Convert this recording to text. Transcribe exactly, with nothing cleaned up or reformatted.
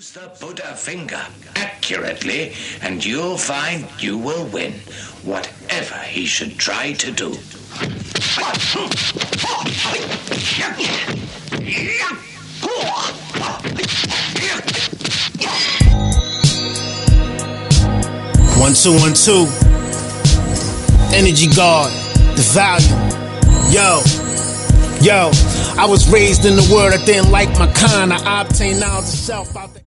Use the Buddha finger accurately, and you'll find you will win, whatever he should try to do. One, two, one, two. Energy guard, the value. Yo, yo. I was raised in the world that didn't like my kind. I obtained knowledge of self out there.